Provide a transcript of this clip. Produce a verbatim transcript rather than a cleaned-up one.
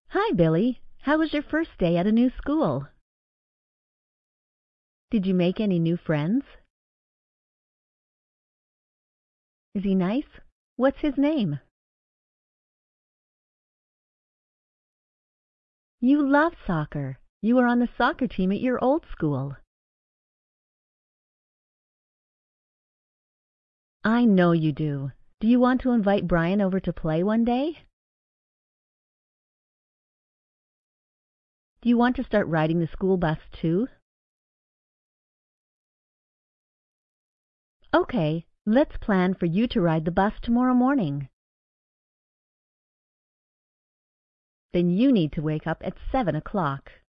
Hi, Billy. How was your first day at a new school? Did you make any new friends? Is he nice? What's his name? You love soccer. You were on the soccer team at your old school. I know you do. Do you want to invite Brian over to play one day? Do you want to start riding the school bus too? Okay, let's plan for you to ride the bus tomorrow morning. Then you need to wake up at seven o'clock.